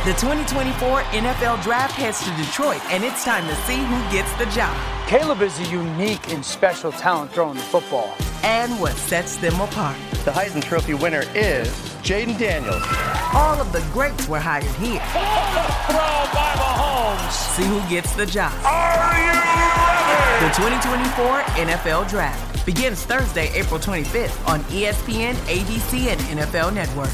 The 2024 NFL Draft heads to Detroit, and it's time to see who gets the job. Caleb is a unique and special talent throwing the football. And what sets them apart. The Heisman Trophy winner is Jaden Daniels. All of the greats were hired here. Throw by Mahomes. See who gets the job. Are you ready? The 2024 NFL Draft begins Thursday, April 25th on ESPN, ABC, and NFL Network.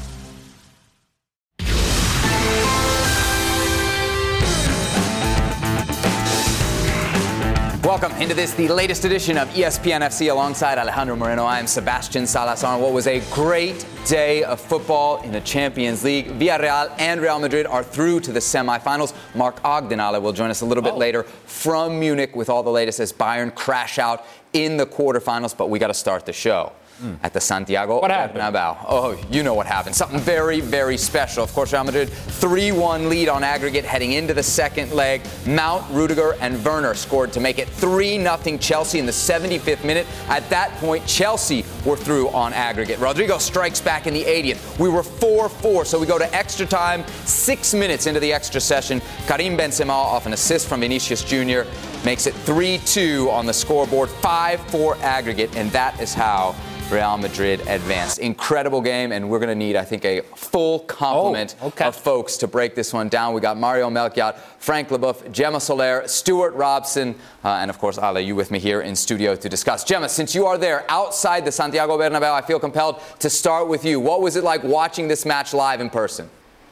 Welcome into the latest edition of ESPN FC alongside Alejandro Moreno. I am Sebastian Salazar. What was a great day of football in the Champions League. Villarreal and Real Madrid are through to the semifinals. Mark Ogden will join us a little bit later from Munich with all the latest as Bayern crash out in the quarterfinals. But we got to start the show at the Santiago Bernabéu. Oh, you know what happened. Something very, very special. Of course, Real Madrid 3-1 lead on aggregate heading into the second leg. Mount, Rudiger, and Werner scored to make it 3-0 Chelsea in the 75th minute. At that point, Chelsea were through on aggregate. Rodrigo strikes back in the 80th. We were 4-4, so we go to extra time. 6 minutes into the extra session, Karim Benzema off an assist from Vinicius Jr. makes it 3-2 on the scoreboard, 5-4 aggregate, and that is how Real Madrid advanced. Incredible game, and we're going to need, I think, a full complement of folks to break this one down. We got Mario Melchiot, Frank Leboeuf, Gemma Soler, Stuart Robson, and, of course, Ale, you with me here in studio to discuss. Gemma, since you are there outside the Santiago Bernabéu, I feel compelled to start with you. What was it like watching this match live in person?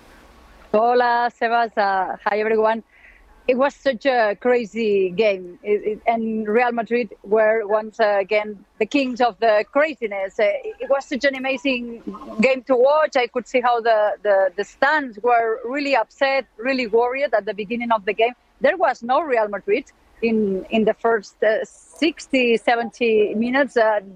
Hola, Sebas. Hi, everyone. It was such a crazy game, and Real Madrid were once again the kings of the craziness. It was such an amazing game to watch. I could see how the stands were really upset, really worried at the beginning of the game. There was no Real Madrid in the first 60, 70 minutes.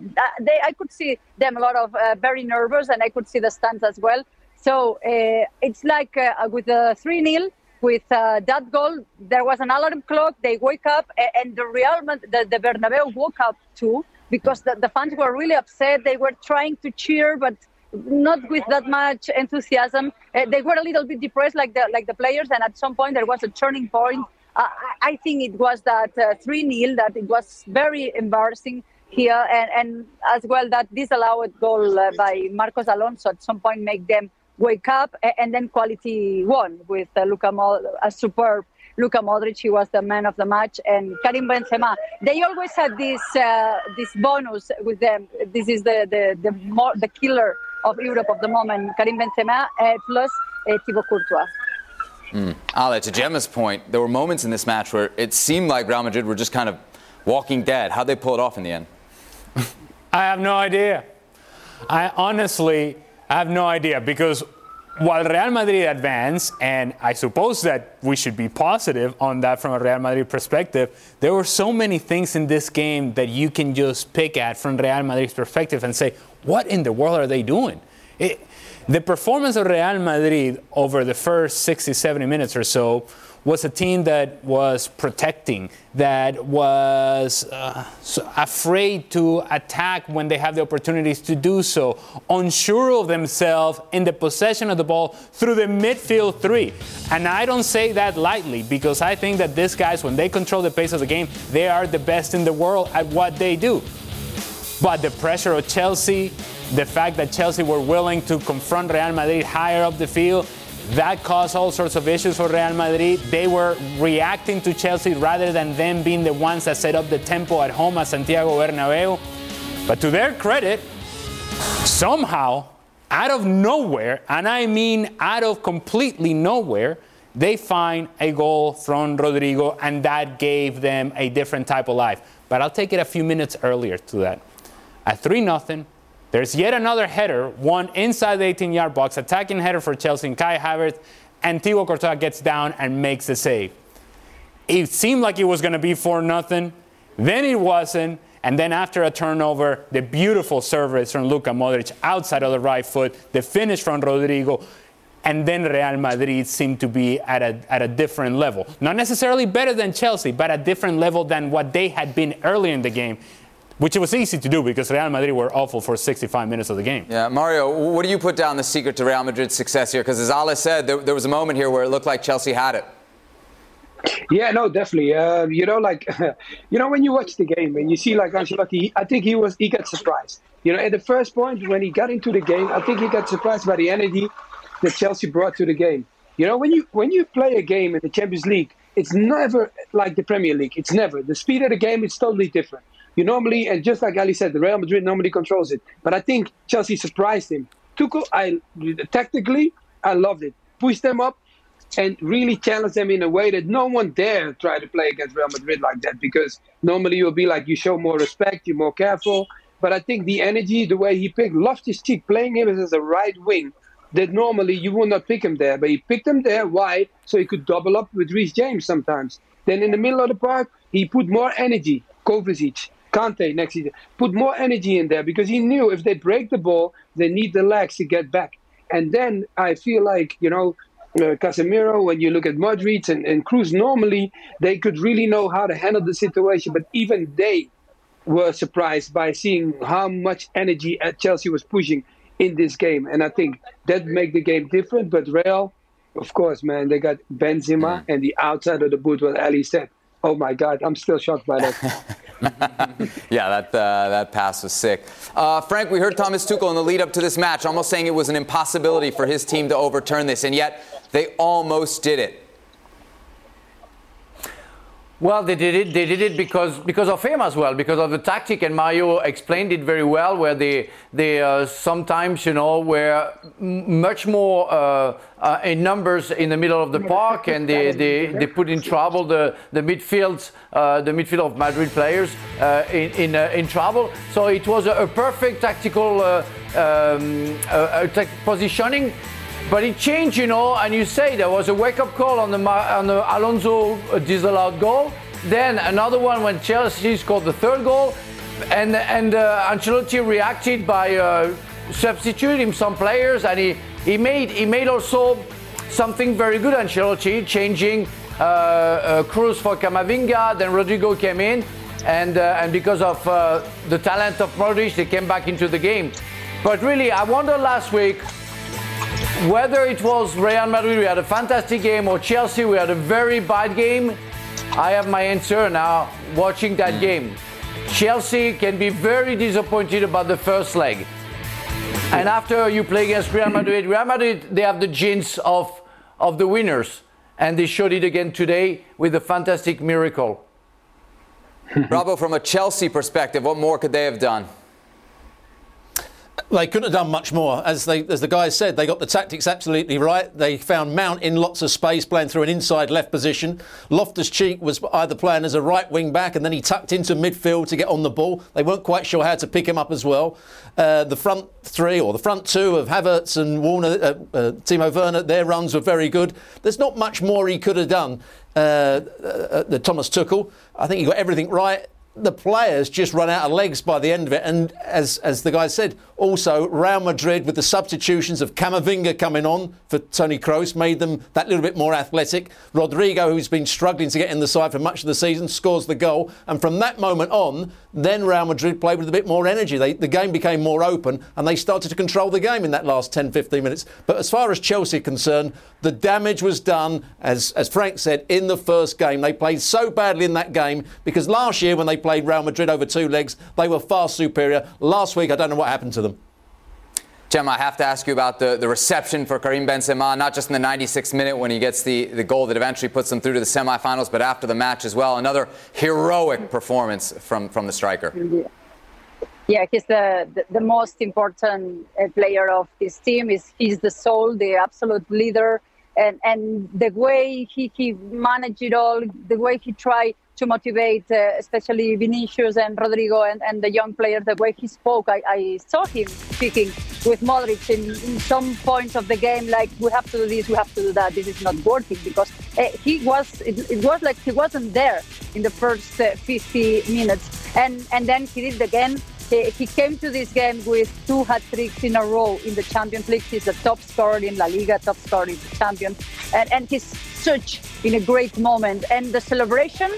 I could see them a lot of very nervous, and I could see the stands as well. So it's like with the 3-0, with that goal, there was an alarm clock. They wake up, and the Bernabeu woke up too, because the fans were really upset. They were trying to cheer, but not with that much enthusiasm. They were a little bit depressed, like the players. And at some point, there was a turning point. I think it was that 3-0 that it was very embarrassing here, and as well that disallowed goal by Marcos Alonso at some point make them wake up, and then quality won with a superb Luka Modric. He was the man of the match, and Karim Benzema. They always had this bonus with them. This is the killer of Europe of the moment. Karim Benzema plus Thibaut Courtois. Ale, to Gemma's point, there were moments in this match where it seemed like Real Madrid were just kind of walking dead. How'd they pull it off in the end? I have no idea. I honestly have no idea, because while Real Madrid advanced, and I suppose that we should be positive on that from a Real Madrid perspective, there were so many things in this game that you can just pick at from Real Madrid's perspective and say, what in the world are they doing? The performance of Real Madrid over the first 60, 70 minutes or so was a team that was protecting, that was afraid to attack when they have the opportunities to do so, unsure of themselves in the possession of the ball through the midfield three. And I don't say that lightly, because I think that these guys, when they control the pace of the game, they are the best in the world at what they do. But the pressure of Chelsea, the fact that Chelsea were willing to confront Real Madrid higher up the field, that caused all sorts of issues for Real Madrid. They were reacting to Chelsea rather than them being the ones that set up the tempo at home at Santiago Bernabéu. But to their credit, somehow, out of nowhere, and I mean out of completely nowhere, they find a goal from Rodrigo, and that gave them a different type of life. But I'll take it a few minutes earlier to that. At 3-0, there's yet another header, one inside the 18-yard box, attacking header for Chelsea and Kai Havertz, and Thibaut Courtois gets down and makes the save. It seemed like it was going to be 4-0, then it wasn't, and then after a turnover, the beautiful service from Luka Modric outside of the right foot, the finish from Rodrigo, and then Real Madrid seemed to be at a different level. Not necessarily better than Chelsea, but a different level than what they had been early in the game. which it was easy to do because Real Madrid were awful for 65 minutes of the game. Yeah, Mario, what do you put down the secret to Real Madrid's success here? Because as Alex said, there was a moment here where it looked like Chelsea had it. Yeah, no, definitely. When you watch the game and you see like Ancelotti, I think he got surprised. At the first point when he got into the game, I think he got surprised by the energy that Chelsea brought to the game. When you play a game in the Champions League, it's never like the Premier League. It's never. The speed of the game is totally different. You normally, and just like Ali said, the Real Madrid normally controls it. But I think Chelsea surprised him. Tuchel, tactically, I loved it. Pushed them up and really challenged them in a way that no one dare try to play against Real Madrid like that. Because normally you'll be like, you show more respect, you're more careful. But I think the energy, the way he picked Loftus-Cheek, playing him as a right wing, that normally you would not pick him there. But he picked him there. Why? So he could double up with Reece James sometimes. Then in the middle of the park, he put more energy. Kovacic, Kante next season, put more energy in there because he knew if they break the ball, they need the legs to get back. And then I feel like, Casemiro, when you look at Modric and Kroos, normally they could really know how to handle the situation. But even they were surprised by seeing how much energy Chelsea was pushing in this game. And I think that made the game different. But Real, of course, man, they got Benzema and the outside of the boot, what Ali said. Oh, my God, I'm still shocked by that. Yeah, that pass was sick. Frank, we heard Thomas Tuchel in the lead-up to this match almost saying it was an impossibility for his team to overturn this, and yet they almost did it. Well, they did it. They did it because of him as well, because of the tactic, and Mario explained it very well. Where they sometimes were much more in numbers in the middle of the park, and they put in trouble the midfield of Madrid players in trouble. So it was a perfect tactical positioning. But it changed, and you say there was a wake-up call on the Alonso disallowed goal. Then another one when Chelsea scored the third goal, and Ancelotti reacted by substituting some players, and he made also something very good. Ancelotti changing Kroos for Camavinga. Then Rodrigo came in, and because of the talent of Modric, they came back into the game. But really, I wonder last week, whether it was Real Madrid, we had a fantastic game, or Chelsea, we had a very bad game. I have my answer now watching that game. Chelsea can be very disappointed about the first leg. And after you play against Real Madrid, they have the genes of the winners. And they showed it again today with a fantastic miracle. Bravo, from a Chelsea perspective, what more could they have done? They couldn't have done much more. As the guys said, they got the tactics absolutely right. They found Mount in lots of space, playing through an inside left position. Loftus-Cheek was either playing as a right wing back, and then he tucked into midfield to get on the ball. They weren't quite sure how to pick him up as well. The front three, or the front two of Havertz and Timo Werner, their runs were very good. There's not much more he could have done. The Thomas Tuchel, I think he got everything right. The players just run out of legs by the end of it. And as the guy said, also Real Madrid, with the substitutions of Camavinga coming on for Toni Kroos, made them that little bit more athletic. Rodrigo, who's been struggling to get in the side for much of the season, scores the goal. And from that moment on, then Real Madrid played with a bit more energy. The game became more open, and they started to control the game in that last 10-15 minutes. But as far as Chelsea are concerned, the damage was done, as Frank said, in the first game. They played so badly in that game because last year when they played Real Madrid over two legs, they were far superior. Last week, I don't know what happened to them. Gemma, I have to ask you about the reception for Karim Benzema, not just in the 96th minute when he gets the goal that eventually puts them through to the semifinals, but after the match as well. Another heroic performance from the striker. Yeah, he's the most important player of this team. He's the soul, the absolute leader. And the way he managed it all, the way he tried to motivate, especially Vinicius and Rodrigo and the young players, the way he spoke. I saw him speaking with Modric in some points of the game, like, we have to do this, we have to do that, this is not working, because it was like he wasn't there in the first 50 minutes. And then he did it again. He came to this game with 2 hat-tricks in a row in the Champions League. He's the top scorer in La Liga, top scorer in the Champions. And he's such in a great moment. And the celebration,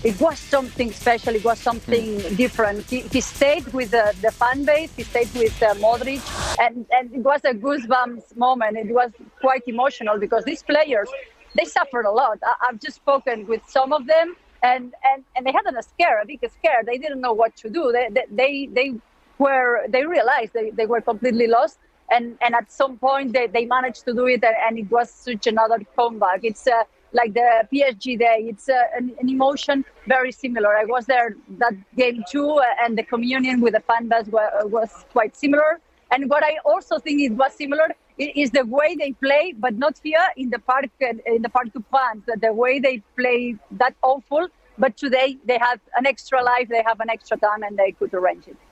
it was something special. It was something different. He stayed with the fan base. He stayed with Modric, and it was a goosebumps moment. It was quite emotional because these players, they suffered a lot. I've just spoken with some of them, and they had a big scare. They didn't know what to do. They realized they were completely lost. And at some point they managed to do it, and it was such another comeback. It's like the PSG day. It's an emotion very similar. I was there that game too, and the communion with the fan base was quite similar. And what I also think it was similar is the way they play, but not here in the Parc des Princes. The way they play that awful, but today they have an extra life, they have an extra time, and they could arrange it.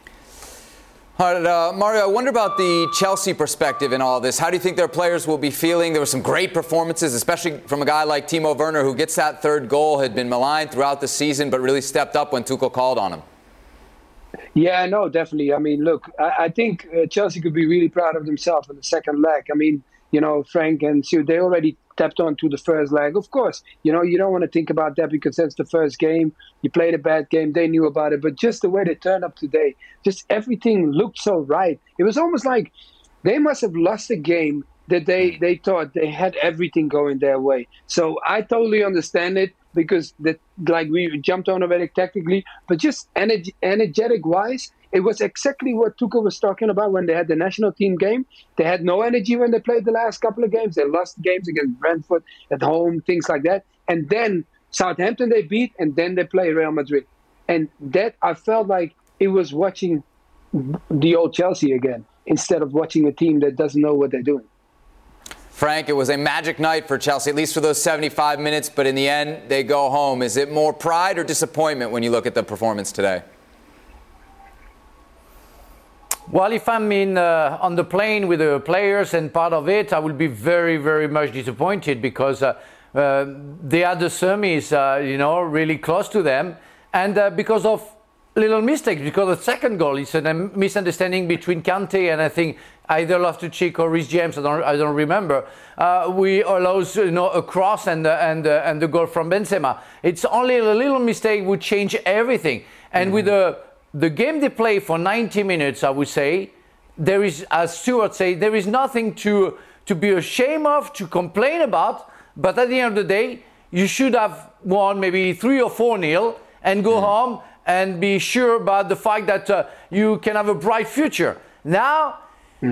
All right, Mario, I wonder about the Chelsea perspective in all this. How do you think their players will be feeling? There were some great performances, especially from a guy like Timo Werner, who gets that third goal, had been maligned throughout the season, but really stepped up when Tuchel called on him. Yeah, no, definitely. I mean, look, I think Chelsea could be really proud of themselves in the second leg. I mean, Frank and Sue, they already tapped on to the first leg. Of course, you don't want to think about that because that's the first game. You played a bad game. They knew about it. But just the way they turned up today, just everything looked so right. It was almost like they must have lost a game that they thought they had everything going their way. So I totally understand it because we jumped on already tactically, but just energetic-wise, it was exactly what Tuchel was talking about when they had the national team game. They had no energy when they played the last couple of games. They lost games against Brentford at home, things like that. And then Southampton they beat, and then they play Real Madrid. And that I felt like it was watching the old Chelsea again instead of watching a team that doesn't know what they're doing. Frank, it was a magic night for Chelsea, at least for those 75 minutes, but in the end, they go home. Is it more pride or disappointment when you look at the performance today? Well, if I'm on the plane with the players and part of it, I will be very, very much disappointed because they had the semis, really close to them. And because of little mistakes, because the second goal is a misunderstanding between Kante and I think either Loftus-Cheek or Reece James, I don't remember. We allows a cross and the goal from Benzema. It's only a little mistake would change everything. And with the game they play for 90 minutes, I would say, there is, as Stuart said, there is nothing to be ashamed of, to complain about. But at the end of the day, you should have won maybe 3 or 4-0 and go home and be sure about the fact that you can have a bright future. Now,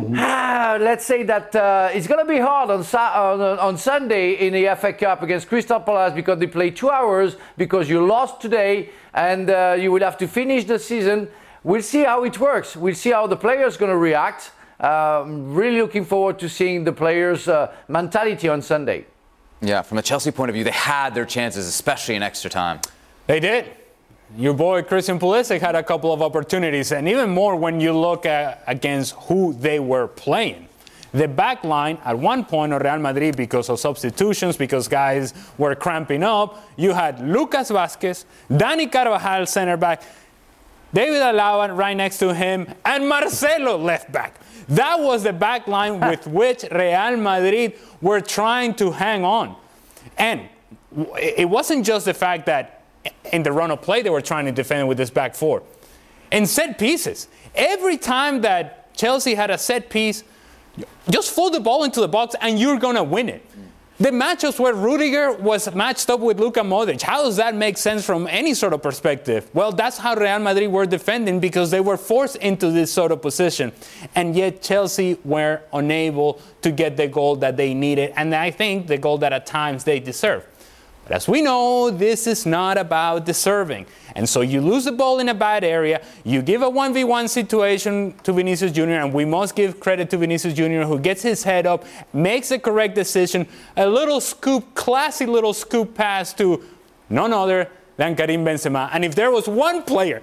let's say that it's going to be hard on Sunday in the FA Cup against Crystal Palace because they play 2 hours, because you lost today and you will have to finish the season. We'll see how it works. We'll see how the players are going to react. Really looking forward to seeing the players' mentality on Sunday. Yeah, from a Chelsea point of view, they had their chances, especially in extra time. They did. Your boy Christian Pulisic had a couple of opportunities, and even more when you look against who they were playing. The back line, at one point of Real Madrid, because of substitutions, because guys were cramping up, you had Lucas Vázquez, Dani Carvajal, center back, David Alaba right next to him, and Marcelo left back. That was the back line with which Real Madrid were trying to hang on. And it wasn't just the fact that in the run of play they were trying to defend with this back four. In set pieces, every time that Chelsea had a set piece, just fold the ball into the box and you're going to win it. The matchups where Rudiger was matched up with Luka Modric, how does that make sense from any sort of perspective? Well, that's how Real Madrid were defending because they were forced into this sort of position. And yet Chelsea were unable to get the goal that they needed, and I think the goal that at times they deserved. But as we know, this is not about deserving. And so you lose the ball in a bad area, you give a 1v1 situation to Vinicius Jr., and we must give credit to Vinicius Jr., who gets his head up, makes the correct decision, a little scoop, classy little scoop pass to none other than Karim Benzema. And if there was one player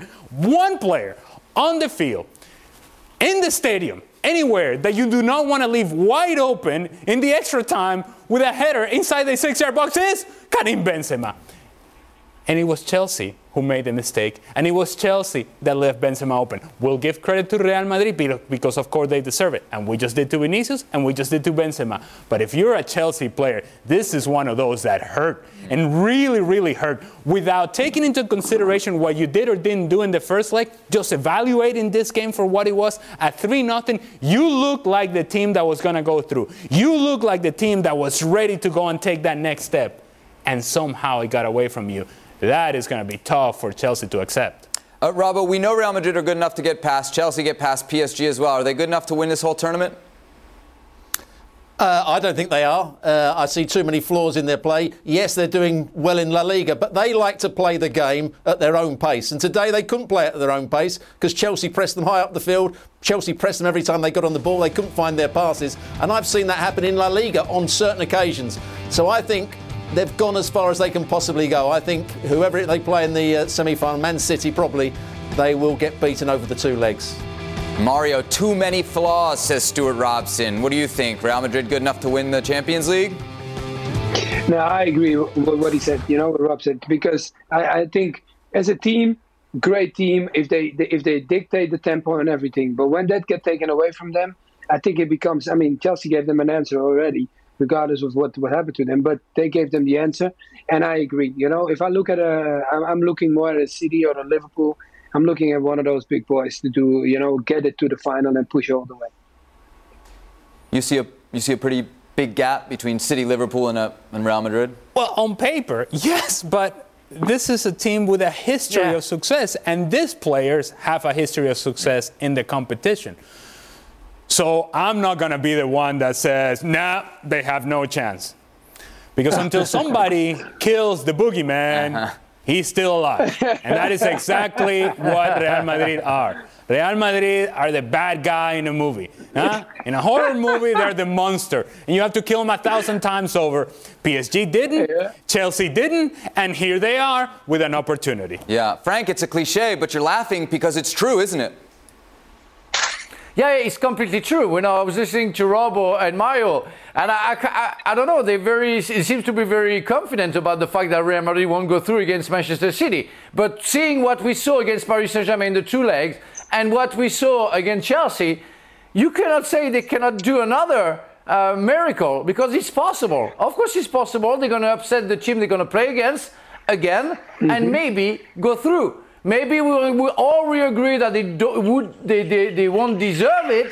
on the field, in the stadium, anywhere that you do not want to leave wide open in the extra time with a header inside the 6-yard box is Karim Benzema. And it was Chelsea who made the mistake, and it was Chelsea that left Benzema open. We'll give credit to Real Madrid because, of course, they deserve it. And we just did to Vinicius, and we just did to Benzema. But if you're a Chelsea player, this is one of those that hurt, and really, really hurt. Without taking into consideration what you did or didn't do in the first leg, just evaluating this game for what it was, at 3-0, you looked like the team that was going to go through. You looked like the team that was ready to go and take that next step. And somehow it got away from you. That is going to be tough for Chelsea to accept. Robbo, we know Real Madrid are good enough to get past Chelsea, get past PSG as well. Are they good enough to win this whole tournament? I don't think they are. I see too many flaws in their play. Yes, they're doing well in La Liga, but they like to play the game at their own pace. And today they couldn't play it at their own pace because Chelsea pressed them high up the field. Chelsea pressed them every time they got on the ball. They couldn't find their passes. And I've seen that happen in La Liga on certain occasions. So I think they've gone as far as they can possibly go. I think whoever they play in the semi-final, Man City probably, they will get beaten over the two legs. Mario, too many flaws, says Stuart Robson. What do you think? Real Madrid good enough to win the Champions League? No, I agree with what he said, what Rob said, because I think as a team, great team, if they dictate the tempo and everything. But when that gets taken away from them, I think it becomes, Chelsea gave them an answer already, regardless of what happened to them, but they gave them the answer, and I agree. If I look at I'm looking more at a City or a Liverpool. I'm looking at one of those big boys to do, get it to the final and push all the way. You see a pretty big gap between City, Liverpool, and Real Madrid? Well, on paper, yes, but this is a team with a history of success, and these players have a history of success in the competition. So I'm not going to be the one that says, nah, they have no chance. Because until somebody kills the boogeyman, he's still alive. And that is exactly what Real Madrid are. Real Madrid are the bad guy in a movie. Huh? In a horror movie, they're the monster. And you have to kill them 1,000 times over. PSG didn't, Chelsea didn't, and here they are with an opportunity. Yeah, Frank, it's a cliche, but you're laughing because it's true, isn't it? Yeah, it's completely true. When I was listening to Robbo and Mario, and I don't know, it seems to be very confident about the fact that Real Madrid won't go through against Manchester City. But seeing what we saw against Paris Saint-Germain in the two legs and what we saw against Chelsea, you cannot say they cannot do another miracle, because it's possible. Of course it's possible. They're going to upset the team they're going to play against again and maybe go through. Maybe we all agree that they won't deserve it,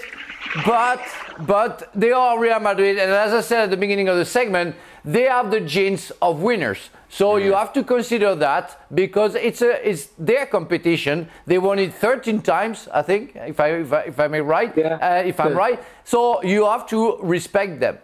but they are Real Madrid, and as I said at the beginning of the segment, they have the genes of winners. So you have to consider that, because it's their competition. They won it 13 times, I think, if I'm right. If I'm right, so you have to respect them.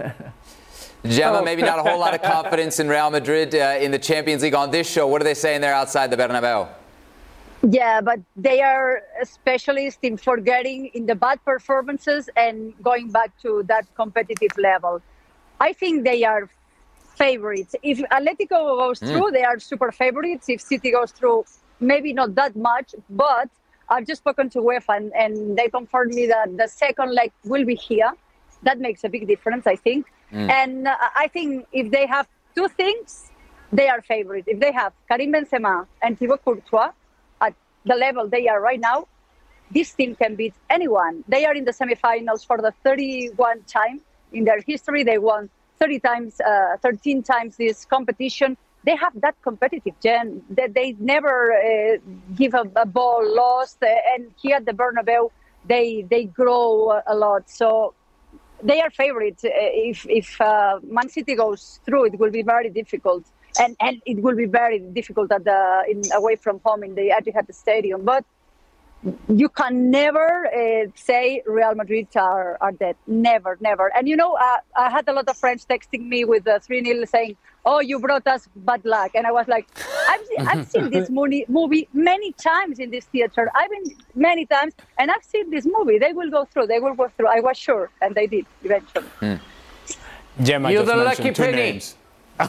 Gemma, maybe not a whole lot of confidence in Real Madrid in the Champions League on this show. What are they saying there outside the Bernabeu? Yeah, but they are specialists in forgetting in the bad performances and going back to that competitive level. I think they are favorites. If Atletico goes through, they are super favorites. If City goes through, maybe not that much, but I've just spoken to UEFA and they confirmed me that the second leg will be here. That makes a big difference, I think. And I think if they have two things, they are favorites. If they have Karim Benzema and Thibaut Courtois, at the level they are right now, this team can beat anyone. They are in the semifinals for the 31 time in their history. They won 13 times this competition. They have that competitive gen that they never give a ball lost. And here at the Bernabeu, they grow a lot. So they are favorites. If Man City goes through, it will be very difficult. And it will be very difficult away from home in the Etihad Stadium. But you can never say Real Madrid are dead. Never, never. And I had a lot of friends texting me with 3-0 saying, "Oh, you brought us bad luck." And I was like, I've seen this movie many times in this theater. I've been many times, and I've seen this movie. They will go through. They will go through. I was sure, and they did eventually. Gemma You're just the mentioned lucky two penny. names.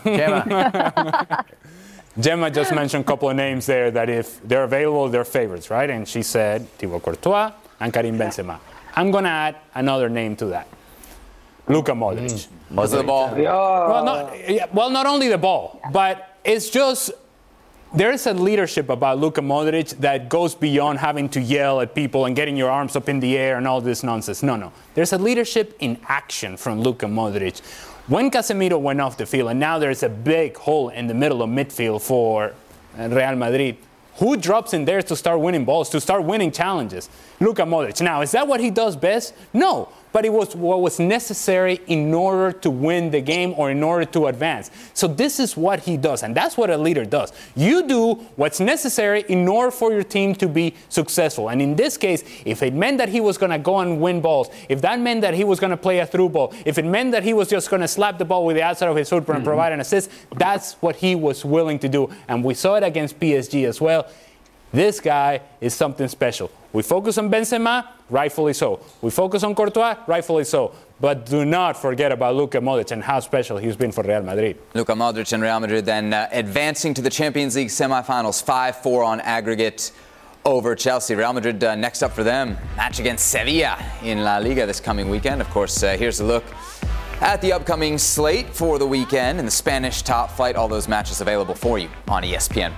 Gemma. Gemma just mentioned a couple of names there that if they're available, they're favorites, right? And she said Thibaut Courtois and Karim Benzema. I'm going to add another name to that. Luka Modric. Because of the ball. Well, not only the ball, but it's just there is a leadership about Luka Modric that goes beyond having to yell at people and getting your arms up in the air and all this nonsense. No. There's a leadership in action from Luka Modric. When Casemiro went off the field, and now there's a big hole in the middle of midfield for Real Madrid, who drops in there to start winning balls, to start winning challenges? Luka Modric. Now, is that what he does best? No. But it was what was necessary in order to win the game or in order to advance. So this is what he does, and that's what a leader does. You do what's necessary in order for your team to be successful. And in this case, if it meant that he was going to go and win balls, if that meant that he was going to play a through ball, if it meant that he was just going to slap the ball with the outside of his foot and provide an assist, that's what he was willing to do. And we saw it against PSG as well. This guy is something special. We focus on Benzema, rightfully so. We focus on Courtois, rightfully so. But do not forget about Luka Modric and how special he's been for Real Madrid. Luka Modric and Real Madrid then advancing to the Champions League semifinals, 5-4 on aggregate over Chelsea. Real Madrid next up for them, match against Sevilla in La Liga this coming weekend. Of course, here's a look at the upcoming slate for the weekend in the Spanish top flight. All those matches available for you on ESPN+.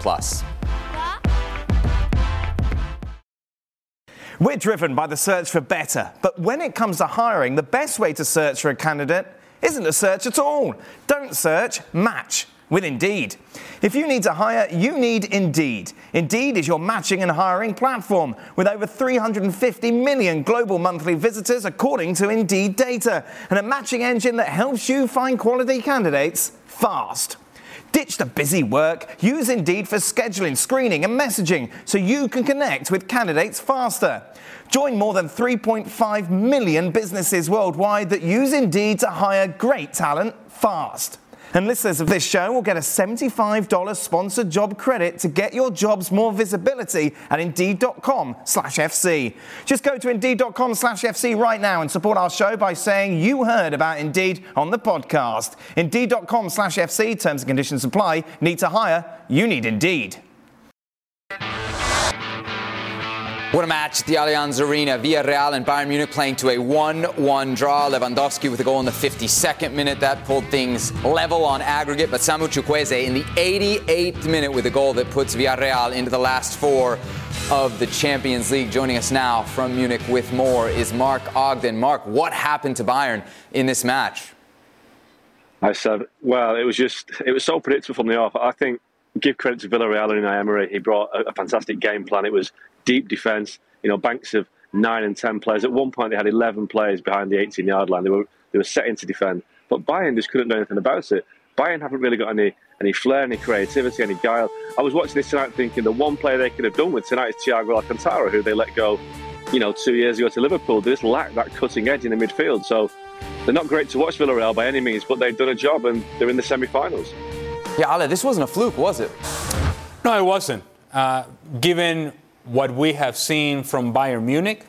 We're driven by the search for better, but when it comes to hiring, the best way to search for a candidate isn't to search at all. Don't search, match with Indeed. If you need to hire, you need Indeed. Indeed is your matching and hiring platform with over 350 million global monthly visitors according to Indeed data, and a matching engine that helps you find quality candidates fast. Ditch the busy work. Use Indeed for scheduling, screening and messaging so you can connect with candidates faster. Join more than 3.5 million businesses worldwide that use Indeed to hire great talent fast. And listeners of this show will get a $75 sponsored job credit to get your jobs more visibility at Indeed.com/FC. Just go to Indeed.com/FC right now and support our show by saying you heard about Indeed on the podcast. Indeed.com/FC, terms and conditions apply. Need to hire? You need Indeed. What a match at the Allianz Arena. Villarreal and Bayern Munich playing to a 1-1 draw. Lewandowski with a goal in the 52nd minute. That pulled things level on aggregate. But Samu Chukwueze in the 88th minute with a goal that puts Villarreal into the last four of the Champions League. Joining us now from Munich with more is Mark Ogden. Mark, what happened to Bayern in this match? I said, well, it was so predictable from the off. I think, give credit to Villarreal and Unai Emery. He brought a fantastic game plan. It was deep defence, banks of 9 and 10 players. At one point, they had 11 players behind the 18-yard line. They were set in to defend. But Bayern just couldn't do anything about it. Bayern haven't really got any flair, any creativity, any guile. I was watching this tonight thinking the one player they could have done with tonight is Thiago Alcantara, who they let go, 2 years ago to Liverpool. They just lack that cutting edge in the midfield. So they're not great to watch, Villarreal, by any means, but they've done a job and they're in the semi-finals. Yeah, Ale, this wasn't a fluke, was it? No, it wasn't. Given what we have seen from Bayern Munich,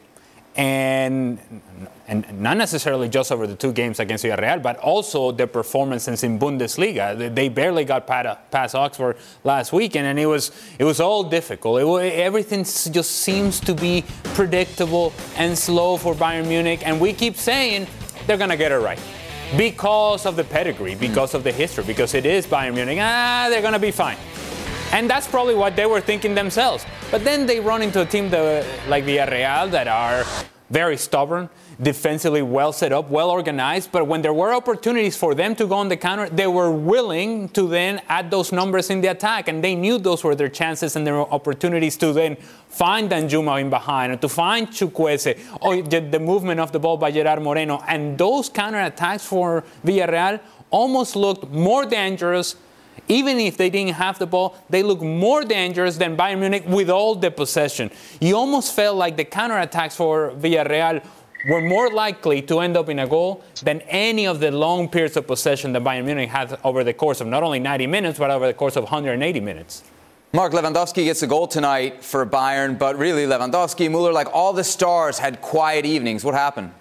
and not necessarily just over the two games against Villarreal, but also their performances in Bundesliga. They barely got past Augsburg last weekend, and it was all difficult. Everything just seems to be predictable and slow for Bayern Munich, and we keep saying they're going to get it right. Because of the pedigree, because of the history, because it is Bayern Munich. They're going to be fine. And that's probably what they were thinking themselves. But then they run into a team like Villarreal that are very stubborn, defensively well set up, well organized. But when there were opportunities for them to go on the counter, they were willing to then add those numbers in the attack. And they knew those were their chances and their opportunities to then find Danjuma in behind, or to find Chukwueze, or the movement of the ball by Gerard Moreno. And those counterattacks for Villarreal almost looked more dangerous. Even if they didn't have the ball, they look more dangerous than Bayern Munich with all the possession. You almost felt like the counterattacks for Villarreal were more likely to end up in a goal than any of the long periods of possession that Bayern Munich had over the course of not only 90 minutes, but over the course of 180 minutes. Mark, Lewandowski gets a goal tonight for Bayern, but really Lewandowski, Muller, like all the stars had quiet evenings. What happened?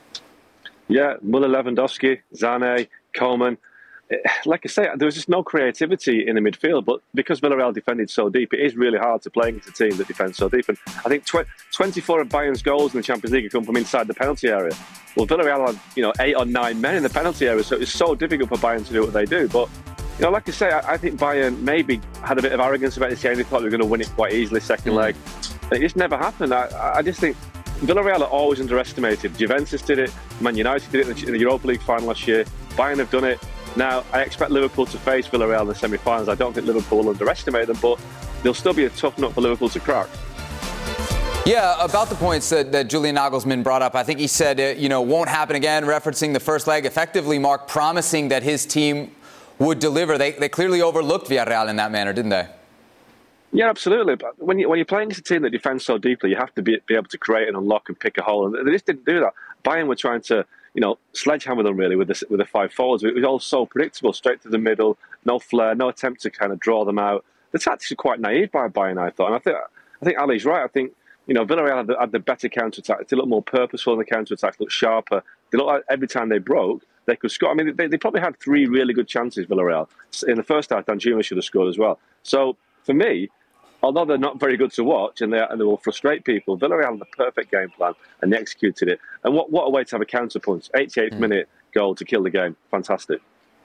Yeah, Muller, Lewandowski, Sané, Coman. Like I say, there was just no creativity in the midfield, but because Villarreal defended so deep, it is really hard to play against a team that defends so deep. And I think 24 of Bayern's goals in the Champions League have come from inside the penalty area. Well, Villarreal had 8 or 9 men in the penalty area, so it's so difficult for Bayern to do what they do. But like I say, I think Bayern maybe had a bit of arrogance about this game. They thought they were going to win it quite easily second leg. It just never happened. I just think Villarreal are always underestimated. Juventus did it. Man United did it in the Europa League final last year. Bayern have done it. Now, I expect Liverpool to face Villarreal in the semi-finals. I don't think Liverpool will underestimate them, but they'll still be a tough nut for Liverpool to crack. Yeah, about the points that Julian Nagelsmann brought up, I think he said, won't happen again, referencing the first leg. Effectively, Mark, promising that his team would deliver. They clearly overlooked Villarreal in that manner, didn't they? Yeah, absolutely. But when you're playing against a team that defends so deeply, you have to be able to create and unlock and pick a hole. And they just didn't do that. Bayern were trying to, sledgehammer them really with the five forwards. It was all so predictable, straight to the middle, no flair, no attempt to kind of draw them out. The tactics were quite naive by Bayern, I thought. And I think Ali's right. I think Villarreal had the better counter-attack. It's a little more purposeful in the counter-attack, looked sharper. They looked like every time they broke, they could score. I mean, they probably had 3 really good chances, Villarreal. In the first half, Danjuma should have scored as well. So, for me, although they're not very good to watch and they will frustrate people, Villarreal had the perfect game plan and they executed it. And what a way to have a counter-punch. 88th minute goal to kill the game. Fantastic.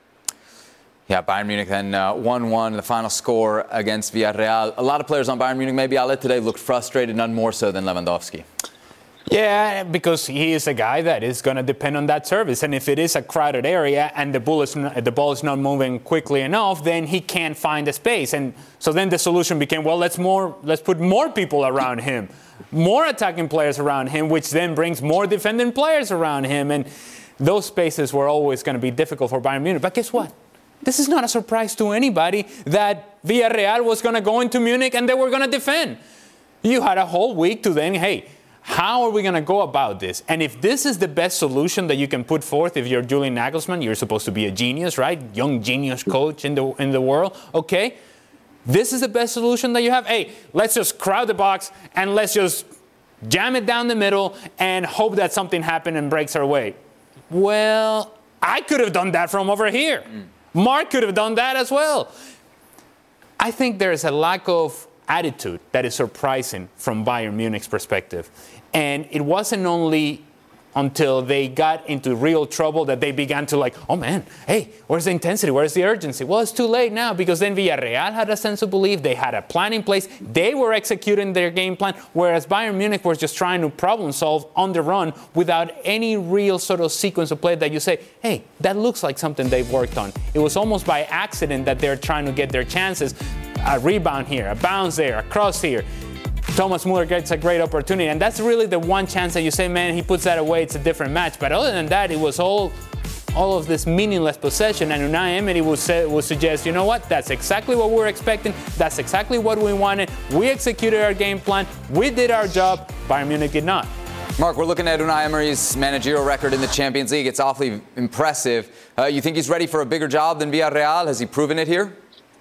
Yeah, Bayern Munich then 1-1, the final score against Villarreal. A lot of players on Bayern Munich, maybe Ale today, looked frustrated, none more so than Lewandowski. Yeah, because he is a guy that is going to depend on that service. And if it is a crowded area and the ball is not moving quickly enough, then he can't find the space. And so then the solution became, well, let's put more people around him, more attacking players around him, which then brings more defending players around him. And those spaces were always going to be difficult for Bayern Munich. But guess what? This is not a surprise to anybody that Villarreal was going to go into Munich and they were going to defend. You had a whole week to then, hey, how are we going to go about this? And if this is the best solution that you can put forth, if you're Julian Nagelsmann, you're supposed to be a genius, right? Young genius coach in the world. Okay, this is the best solution that you have. Hey, let's just crowd the box and let's just jam it down the middle and hope that something happens and breaks our way. Well, I could have done that from over here. Mark could have done that as well. I think there's a lack of attitude that is surprising from Bayern Munich's perspective. And it wasn't only until they got into real trouble that they began to oh man, hey, where's the intensity? Where's the urgency? Well, it's too late now because then Villarreal had a sense of belief. They had a plan in place. They were executing their game plan, whereas Bayern Munich was just trying to problem solve on the run without any real sort of sequence of play that you say, hey, that looks like something they've worked on. It was almost by accident that they're trying to get their chances. A rebound here, a bounce there, a cross here. Thomas Müller gets a great opportunity, and that's really the one chance that you say, man, he puts that away, it's a different match. But other than that, it was all of this meaningless possession, and Unai Emery would suggest, you know what, that's exactly what we're expecting, that's exactly what we wanted, we executed our game plan, we did our job, Bayern Munich did not. Mark, we're looking at Unai Emery's managerial record in the Champions League. It's awfully impressive. You think he's ready for a bigger job than Villarreal? Has he proven it here?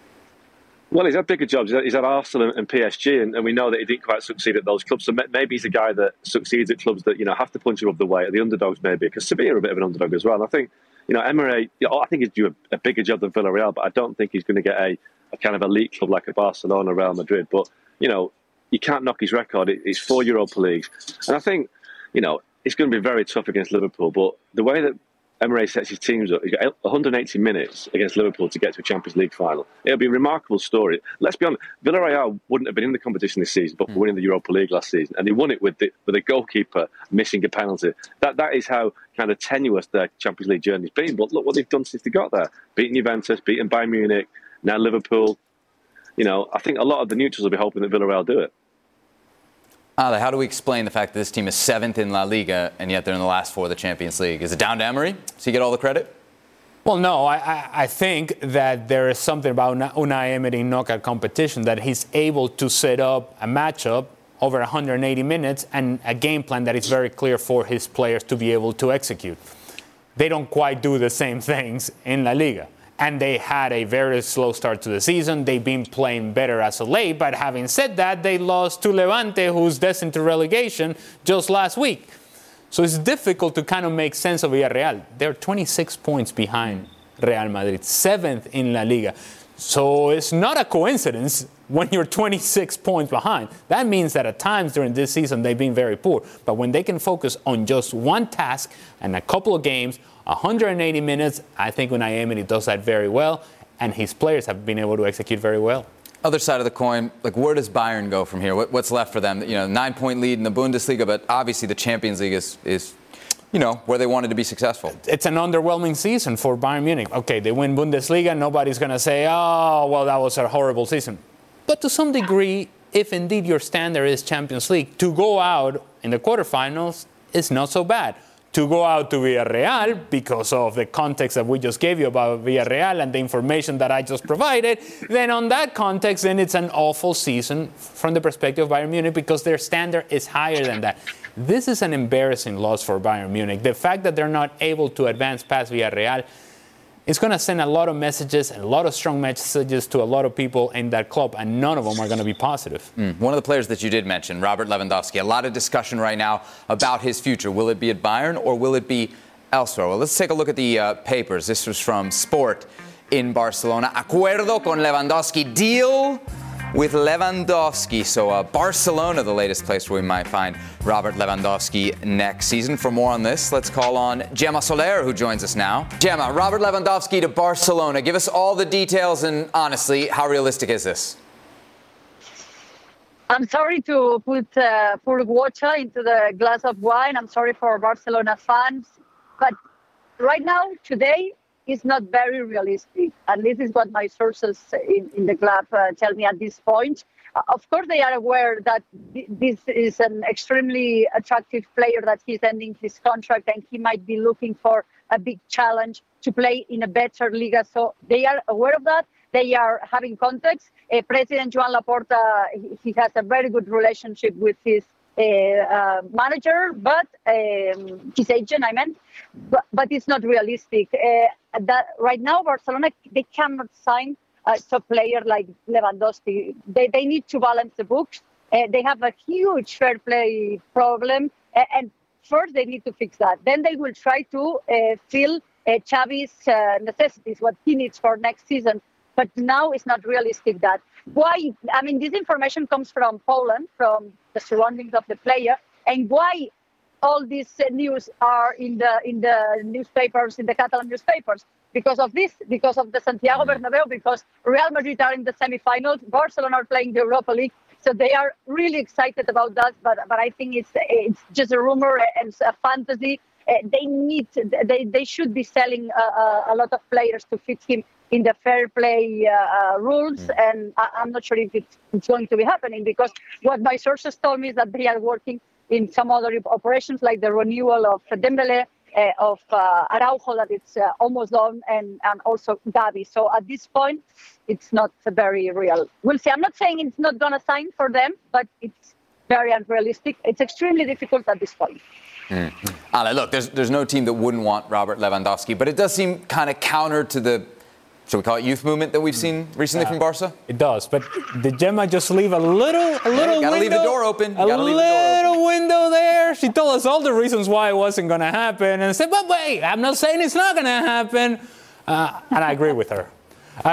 Well, he's had bigger jobs. He's had Arsenal and PSG, and we know that he didn't quite succeed at those clubs. So maybe he's a guy that succeeds at clubs that have to punch above the weight, the underdogs maybe, because Sevilla are a bit of an underdog as well. And I think, Emery, I think he's due a bigger job than Villarreal, but I don't think he's going to get a kind of elite club like a Barcelona, Real Madrid. But you can't knock his record. It's 4 Europa Leagues, and I think it's going to be very tough against Liverpool. But the way that Emery sets his teams up, he's got 180 minutes against Liverpool to get to a Champions League final. It'll be a remarkable story. Let's be honest, Villarreal wouldn't have been in the competition this season, but for winning the Europa League last season. And they won it with the goalkeeper missing a penalty. That is how kind of tenuous their Champions League journey's been. But look what they've done since they got there. Beating Juventus, beating Bayern Munich, now Liverpool. I think a lot of the neutrals will be hoping that Villarreal do it. Ale, how do we explain the fact that this team is 7th in La Liga and yet they're in the last 4 of the Champions League? Is it down to Emery? Does he get all the credit? Well, no. I think that there is something about Unai Emery in knockout competition that he's able to set up a matchup over 180 minutes and a game plan that is very clear for his players to be able to execute. They don't quite do the same things in La Liga. And they had a very slow start to the season. They've been playing better as of late. But having said that, they lost to Levante, who's destined to relegation, just last week. So it's difficult to kind of make sense of Villarreal. They're 26 points behind Real Madrid, 7th in La Liga. So it's not a coincidence when you're 26 points behind. That means that at times during this season they've been very poor. But when they can focus on just one task and a couple of games, 180 minutes, I think Unai Emery does that very well. and his players have been able to execute very well. Other side of the coin, like where does Bayern go from here? What's left for them? 9-point lead in the Bundesliga, but obviously the Champions League is where they wanted to be successful. It's an underwhelming season for Bayern Munich. Okay, they win Bundesliga. Nobody's going to say, oh, well, that was a horrible season. But to some degree, if indeed your standard is Champions League, to go out in the quarterfinals is not so bad. To go out to Villarreal, because of the context that we just gave you about Villarreal and the information that I just provided, then on that context, then it's an awful season from the perspective of Bayern Munich because their standard is higher than that. This is an embarrassing loss for Bayern Munich. The fact that they're not able to advance past Villarreal is going to send a lot of messages and a lot of strong messages to a lot of people in that club, and none of them are going to be positive. One of the players that you did mention, Robert Lewandowski, a lot of discussion right now about his future. Will it be at Bayern or will it be elsewhere? Well, let's take a look at the papers. This was from Sport in Barcelona. Acuerdo con Lewandowski. Deal with Lewandowski. So Barcelona, the latest place where we might find Robert Lewandowski next season. For more on this, let's call on Gemma Soler, who joins us now. Gemma, Robert Lewandowski to Barcelona. Give us all the details, and honestly, how realistic is this? I'm sorry to put water into the glass of wine. I'm sorry for Barcelona fans. But right now, today, is not very realistic. And this is what my sources in the club tell me at this point. Of course, they are aware that this is an extremely attractive player, that he's ending his contract and he might be looking for a big challenge to play in a better Liga. So they are aware of that. They are having contacts. President Joan Laporta, he has a very good relationship with his manager, but his agent, but it's not realistic. That right now, Barcelona, they cannot sign a top player like Lewandowski. They need to balance the books. They have a huge fair play problem, and first they need to fix that. Then they will try to fill Xavi's necessities, what he needs for next season. But now it's not realistic that. Why? I mean, this information comes from Poland, from the surroundings of the player, and why all these news are in the newspapers, in the Catalan newspapers? Because of this, because of the Santiago Bernabeu, because Real Madrid are in the semifinals, Barcelona are playing the Europa League, so they are really excited about that. But I think it's just a rumor and a fantasy. They should be selling a lot of players to fit him in the fair play rules, and I'm not sure if it's going to be happening, because what my sources told me is that they are working in some other operations, like the renewal of Dembele, of Araujo, that it's almost done, and also Gavi. So at this point, it's not very real. We'll see. I'm not saying it's not going to sign for them, but it's very unrealistic. It's extremely difficult at this point. Ale, look, there's no team that wouldn't want Robert Lewandowski, but it does seem kind of counter to the, shall we call it, youth movement that we've seen recently from Barca? It does, but did Gemma just leave a little window? Gotta leave the door open. A little window there. She told us all the reasons why it wasn't going to happen, and said, but wait, I'm not saying it's not going to happen. And I agree with her.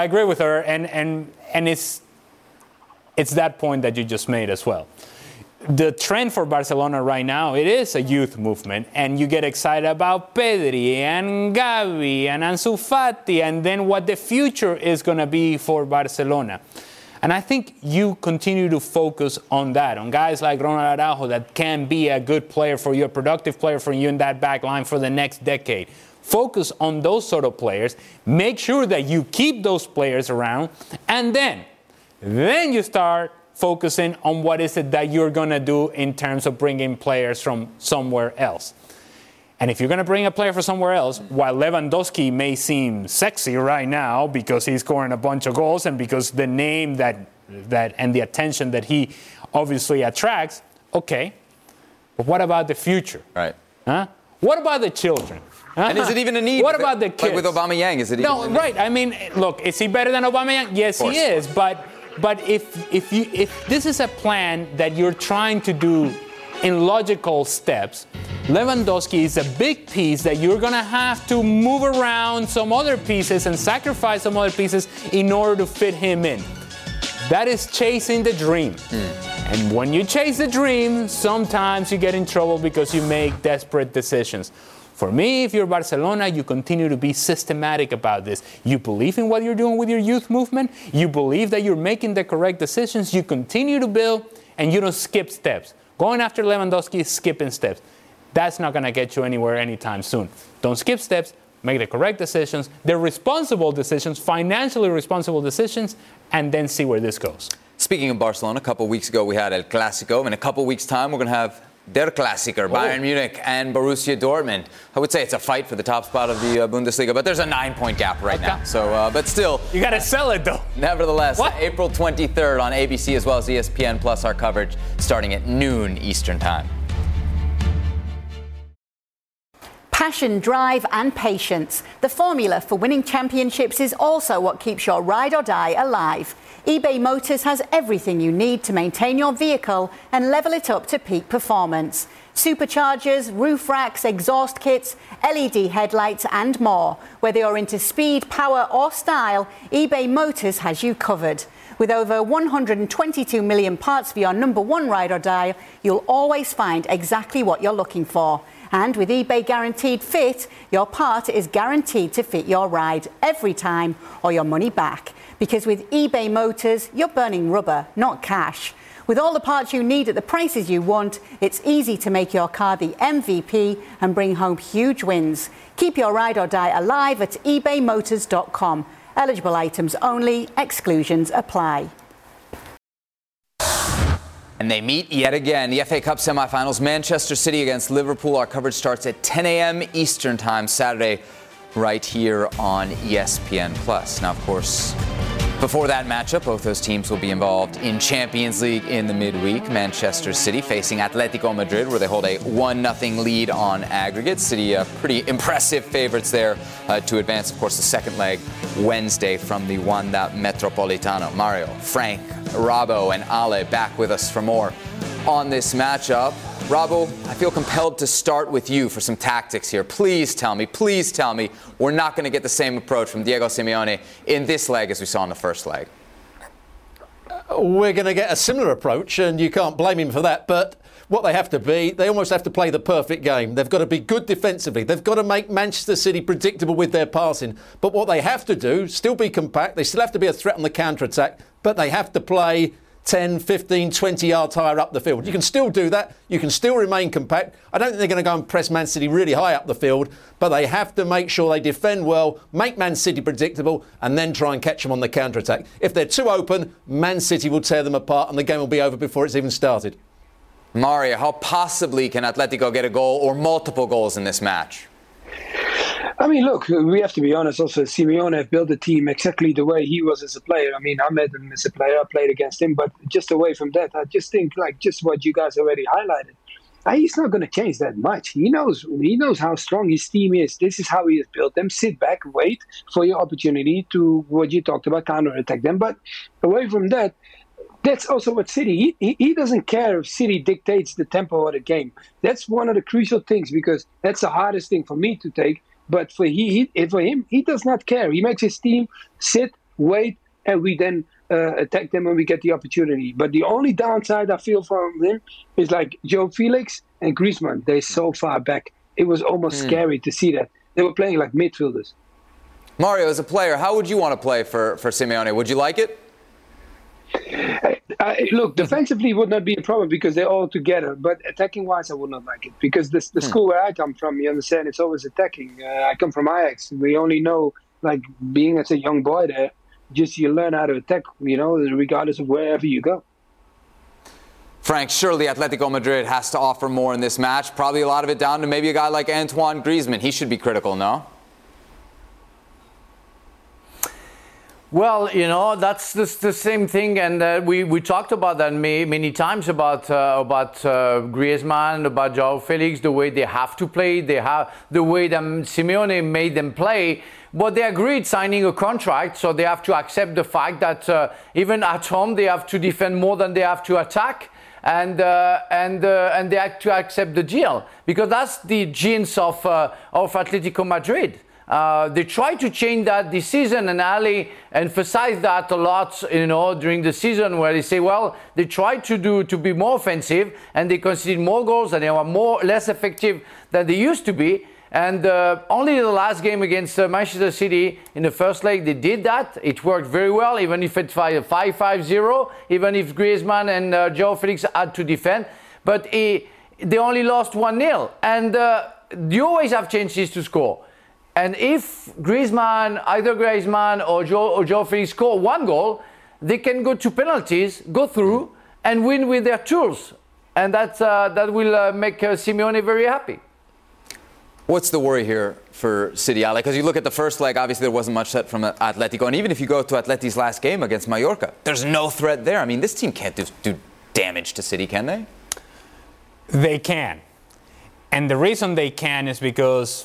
And it's that point that you just made as well. The trend for Barcelona right now, it is a youth movement, and you get excited about Pedri and Gavi and Ansu Fati, and then what the future is going to be for Barcelona. And I think you continue to focus on that, on guys like Ronald Araujo that can be a good player for you, a productive player for you in that back line for the next decade. Focus on those sort of players. Make sure that you keep those players around, and then you start focusing on what is it that you're going to do in terms of bringing players from somewhere else. And if you're going to bring a player from somewhere else, while Lewandowski may seem sexy right now because he's scoring a bunch of goals and because the name that and the attention that he obviously attracts, okay. But what about the future? Right. Huh? What about the children? And is it even a need? What about the kids? Like with Aubameyang, is it even a need? Right. I mean, look, is he better than Aubameyang? Yes, he is. But if this is a plan that you're trying to do in logical steps, Lewandowski is a big piece that you're going to have to move around some other pieces and sacrifice some other pieces in order to fit him in. That is chasing the dream. And when you chase the dream, sometimes you get in trouble because you make desperate decisions. For me, if you're Barcelona, you continue to be systematic about this. You believe in what you're doing with your youth movement. You believe that you're making the correct decisions. You continue to build, and you don't skip steps. Going after Lewandowski is skipping steps. That's not going to get you anywhere anytime soon. Don't skip steps. Make the correct decisions. They're responsible decisions, financially responsible decisions, and then see where this goes. Speaking of Barcelona, a couple of weeks ago we had El Clásico. In a couple of weeks' time, we're going to have Der Klassiker, Bayern Munich and Borussia Dortmund. I would say it's a fight for the top spot of the Bundesliga, but there's a 9-point gap right now. So, but still, you got to sell it though. Nevertheless, April 23rd on ABC as well as ESPN Plus, our coverage starting at noon Eastern Time. Passion, drive and patience. The formula for winning championships is also what keeps your ride or die alive. eBay Motors has everything you need to maintain your vehicle and level it up to peak performance. Superchargers, roof racks, exhaust kits, LED headlights and more. Whether you're into speed, power or style, eBay Motors has you covered. With over 122 million parts for your number one ride or die, you'll always find exactly what you're looking for. And with eBay Guaranteed Fit, your part is guaranteed to fit your ride every time or your money back. Because with eBay Motors, you're burning rubber, not cash. With all the parts you need at the prices you want, it's easy to make your car the MVP and bring home huge wins. Keep your ride or die alive at ebaymotors.com. Eligible items only, exclusions apply. And they meet yet again. The FA Cup semi-finals, Manchester City against Liverpool. Our coverage starts at 10 a.m. Eastern Time Saturday, right here on ESPN+. Now, of course, before that matchup, both those teams will be involved in Champions League in the midweek. Manchester City facing Atletico Madrid, where they hold a 1-0 lead on aggregate. City, pretty impressive favorites there to advance, of course, the second leg Wednesday from the Wanda Metropolitano. Mario, Frank, Rabo, and Ale back with us for more on this matchup. Rabo, I feel compelled to start with you for some tactics here. Please tell me we're not going to get the same approach from Diego Simeone in this leg as we saw in the first leg. We're going to get a similar approach, and you can't blame him for that. But what they have to be, they almost have to play the perfect game. They've got to be good defensively. They've got to make Manchester City predictable with their passing. But what they have to do, still be compact. They still have to be a threat on the counter-attack, but they have to play 10, 15, 20 yards higher up the field. You can still do that. You can still remain compact. I don't think they're going to go and press Man City really high up the field, but they have to make sure they defend well, make Man City predictable, and then try and catch them on the counter-attack. If they're too open, Man City will tear them apart and the game will be over before it's even started. Mario, how possibly can Atletico get a goal or multiple goals in this match? I mean, look, we have to be honest also. Simeone have built the team exactly the way he was as a player. I mean, I met him as a player, I played against him, but just away from that, I just think, like, just what you guys already highlighted, he's not going to change that much. He knows how strong his team is. This is how he has built them. Sit back, wait for your opportunity to, what you talked about, counter-attack them. But away from that, that's also what City, he doesn't care if City dictates the tempo of the game. That's one of the crucial things, because that's the hardest thing for me to take. But for him, he does not care. He makes his team sit, wait, and we then attack them when we get the opportunity. But the only downside I feel from him is like Joe Felix and Griezmann. They're so far back. It was almost scary to see that. They were playing like midfielders. Mario, as a player, how would you want to play for Simeone? Would you like it? Look, defensively would not be a problem because they're all together. But attacking-wise, I would not like it because the school where I come from, you understand, it's always attacking. I come from Ajax. We only know, like, being as a young boy there, just you learn how to attack, regardless of wherever you go. Frank, surely Atletico Madrid has to offer more in this match. Probably a lot of it down to maybe a guy like Antoine Griezmann. He should be critical, no? Well, that's the same thing, and we talked about that many times about Griezmann, about João Felix, the way they have to play, the way that Simeone made them play. But they agreed signing a contract, so they have to accept the fact that even at home they have to defend more than they have to attack, and they have to accept the deal because that's the genes of Atletico Madrid. They tried to change that this season, and Ali emphasized that a lot, during the season, where they say, well, they tried to be more offensive, and they conceded more goals, and they were less effective than they used to be. And only the last game against Manchester City in the first leg, they did that. It worked very well, even if it's 5-0, even if Griezmann and Joao Felix had to defend. But they only lost 1-0. And you always have chances to score. And if either Griezmann or Joao Felix score one goal, they can go to penalties, go through, and win with their tools. And that will make Simeone very happy. What's the worry here for City, Ale? Because you look at the first leg, obviously there wasn't much threat from Atletico. And even if you go to Atleti's last game against Mallorca, there's no threat there. I mean, this team can't do damage to City, can they? They can. And the reason they can is because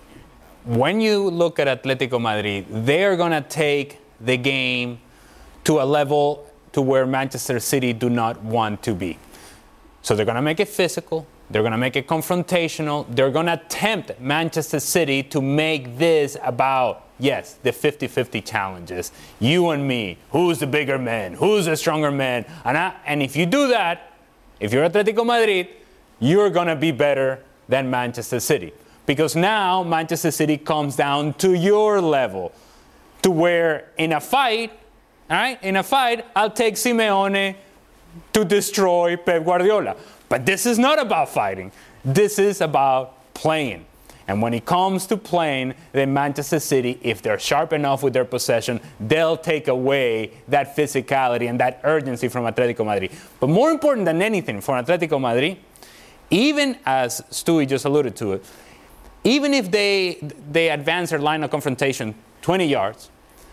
when you look at Atletico Madrid, they're going to take the game to a level to where Manchester City do not want to be. So they're going to make it physical. They're going to make it confrontational. They're going to tempt Manchester City to make this about, yes, the 50-50 challenges. You and me. Who's the bigger man? Who's the stronger man? And if you do that, if you're Atletico Madrid, you're going to be better than Manchester City. Because now Manchester City comes down to your level. To where in a fight, all right, I'll take Simeone to destroy Pep Guardiola. But this is not about fighting. This is about playing. And when it comes to playing, then Manchester City, if they're sharp enough with their possession, they'll take away that physicality and that urgency from Atletico Madrid. But more important than anything for Atletico Madrid, even as Stewie just alluded to it, even if they advance their line of confrontation 20 yards,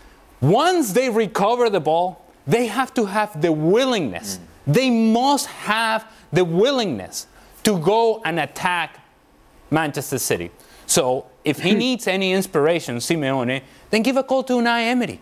once they recover the ball, they have to have the willingness. They must have the willingness to go and attack Manchester City. So if he needs any inspiration, Simeone, then give a call to Unai Emery.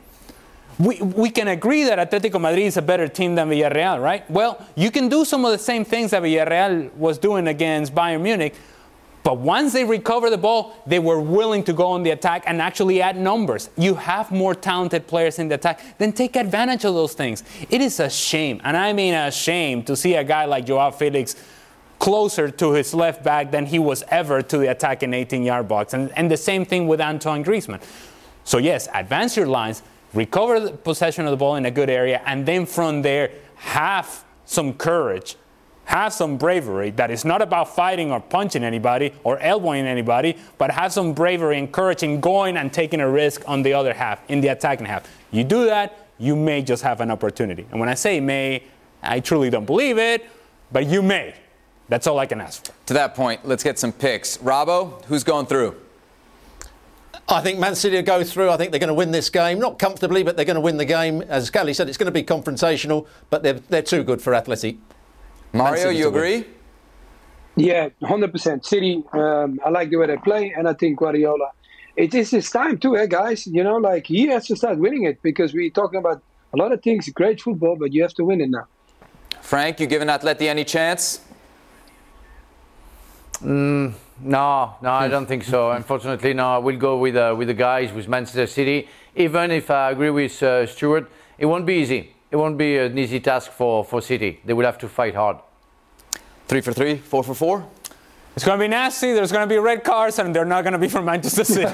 We can agree that Atletico Madrid is a better team than Villarreal, right? Well, you can do some of the same things that Villarreal was doing against Bayern Munich, but once they recover the ball, they were willing to go on the attack and actually add numbers. You have more talented players in the attack, then take advantage of those things. It is a shame, and I mean a shame, to see a guy like Joao Felix closer to his left back than he was ever to the attacking 18-yard box. And the same thing with Antoine Griezmann. So yes, advance your lines, recover the possession of the ball in a good area, and then from there, have some courage. Have some bravery that is not about fighting or punching anybody or elbowing anybody, but have some bravery and courage in going and taking a risk on the other half, in the attacking half. You do that, you may just have an opportunity. And when I say may, I truly don't believe it, but you may. That's all I can ask for. To that point, let's get some picks. Robbo, who's going through? I think Man City will go through. I think they're going to win this game. Not comfortably, but they're going to win the game. As Callie said, it's going to be confrontational, but they're too good for Atleti. Mario, you agree? Yeah, 100%. City, I like the way they play, and I think Guardiola. It is his time too, guys. You know, like he has to start winning it, because we're talking about a lot of things, great football, but you have to win it now. Frank, you giving Atleti any chance? No, I don't think so. Unfortunately, no. I will go with the guys, with Manchester City. Even if I agree with Stuart, it won't be easy. It won't be an easy task for City. They will have to fight hard. 3 for 3, 4 for 4? It's going to be nasty. There's going to be red cards, and they're not going to be from Manchester City.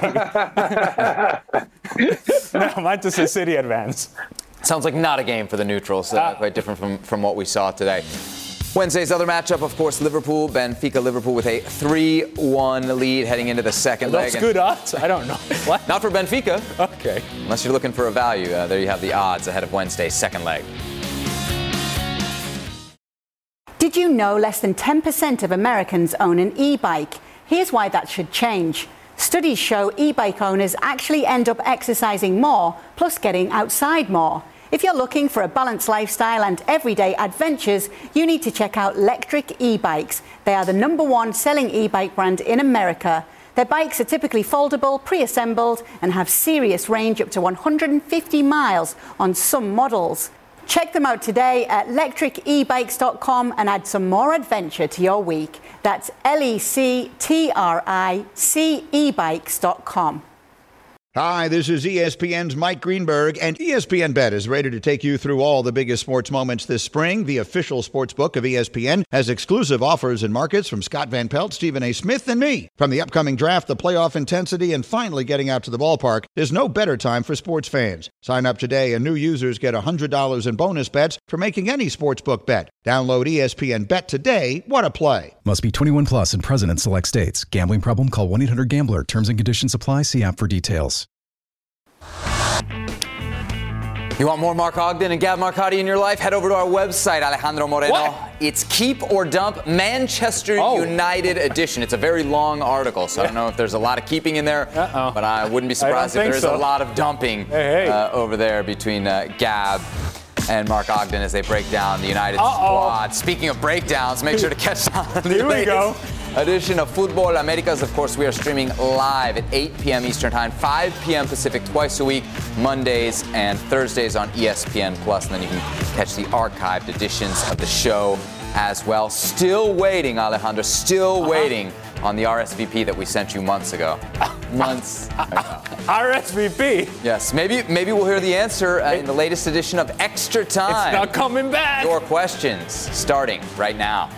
No, Manchester City advance. Sounds like not a game for the neutrals. Quite different from what we saw today. Wednesday's other matchup, of course, Benfica-Liverpool with a 3-1 lead heading into the second leg. That's good odds? I don't know. What? Not for Benfica. Okay. Unless you're looking for a value. There you have the odds ahead of Wednesday's second leg. Did you know less than 10% of Americans own an e-bike? Here's why that should change. Studies show e-bike owners actually end up exercising more, plus getting outside more. If you're looking for a balanced lifestyle and everyday adventures, you need to check out Lectric e-bikes. They are the #1 selling e-bike brand in America. Their bikes are typically foldable, pre-assembled, and have serious range up to 150 miles on some models. Check them out today at lectricebikes.com and add some more adventure to your week. That's LECTRIC ebikes.com. Hi, this is ESPN's Mike Greenberg, and ESPN Bet is ready to take you through all the biggest sports moments this spring. The official sports book of ESPN has exclusive offers and markets from Scott Van Pelt, Stephen A. Smith, and me. From the upcoming draft, the playoff intensity, and finally getting out to the ballpark, there's no better time for sports fans. Sign up today, and new users get $100 in bonus bets for making any sportsbook bet. Download ESPN Bet today. What a play. Must be 21 plus and present in select states. Gambling problem? Call 1-800-GAMBLER. Terms and conditions apply. See app for details. You want more Mark Ogden and Gab Marcotti in your life? Head over to our website, Alejandro Moreno. What? It's Keep or Dump Manchester United edition. It's a very long article, so I don't know if there's a lot of keeping in there, but I wouldn't be surprised if there's a lot of dumping over there between Gab and Mark Ogden as they break down the United squad. Speaking of breakdowns, make sure to catch on the latest edition of Football Americas. Of course, we are streaming live at 8 p.m. Eastern Time, 5 p.m. Pacific twice a week, Mondays and Thursdays on ESPN+. And then you can catch the archived editions of the show as well. Still waiting, Alejandro, waiting on the RSVP that we sent you months ago. RSVP? Yes, maybe we'll hear the answer in the latest edition of Extra Time. It's not coming back. Your questions starting right now.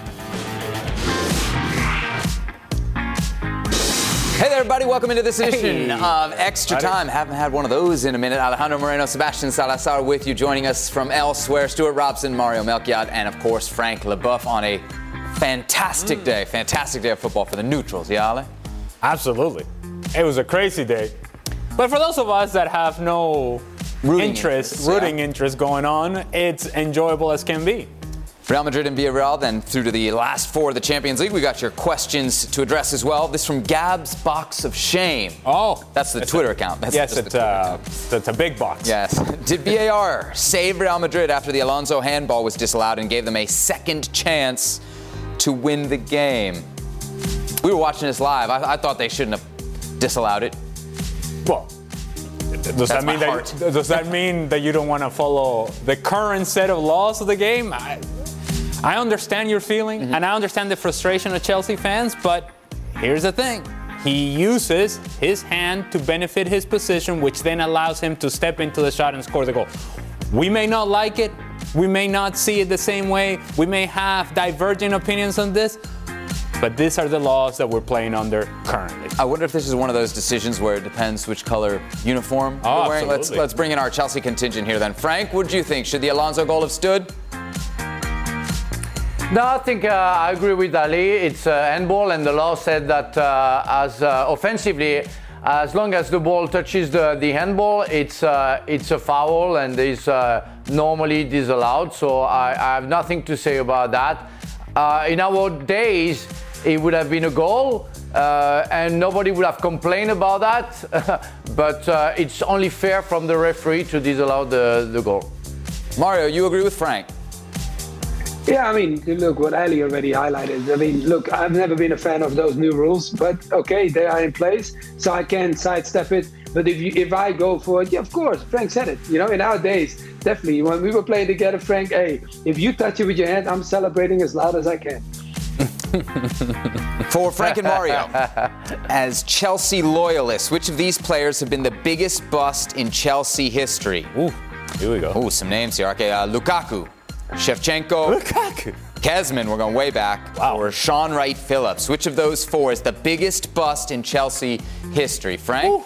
Hey there, everybody. Welcome into this edition of Extra Time. Haven't had one of those in a minute. Alejandro Moreno, Sebastian Salazar with you, joining us from elsewhere. Stuart Robson, Mario Melchiot, and, of course, Frank Leboeuf on a fantastic day of football for the neutrals. Yeah, Ale? Absolutely. It was a crazy day. But for those of us that have no rooting interest going on, it's enjoyable as can be. Real Madrid and Villarreal, then through to the last four of the Champions League. We got your questions to address as well. This from Gab's Box of Shame. Oh. That's the Twitter account. It's a big box. Yes. Did VAR save Real Madrid after the Alonso handball was disallowed and gave them a second chance to win the game? We were watching this live. I thought they shouldn't have disallowed it. Well, does that mean that you don't want to follow the current set of laws of the game? I understand your feeling, and I understand the frustration of Chelsea fans, but here's the thing. He uses his hand to benefit his position, which then allows him to step into the shot and score the goal. We may not like it. We may not see it the same way. We may have divergent opinions on this, but these are the laws that we're playing under currently. I wonder if this is one of those decisions where it depends which color uniform you're wearing. Let's bring in our Chelsea contingent here then. Frank, what do you think? Should the Alonso goal have stood? No, I think I agree with Ali. It's handball, and the law said that offensively, as long as the ball touches the handball, it's a foul and is normally disallowed. So I have nothing to say about that. In our days, it would have been a goal, and nobody would have complained about that. But it's only fair from the referee to disallow the goal. Mario, you agree with Frank? Yeah, I mean, look, what Ali already highlighted. I mean, look, I've never been a fan of those new rules, but okay, they are in place, so I can sidestep it. But if I go for it, yeah, of course, Frank said it. You know, in our days, definitely, when we were playing together, Frank, hey, if you touch it with your hand, I'm celebrating as loud as I can. For Frank and Mario, as Chelsea loyalists, which of these players have been the biggest bust in Chelsea history? Ooh, here we go. Ooh, some names here. Okay, Lukaku, Shevchenko, Kezman, we're going way back, or Sean Wright Phillips. Which of those four is the biggest bust in Chelsea history? Frank? Ooh.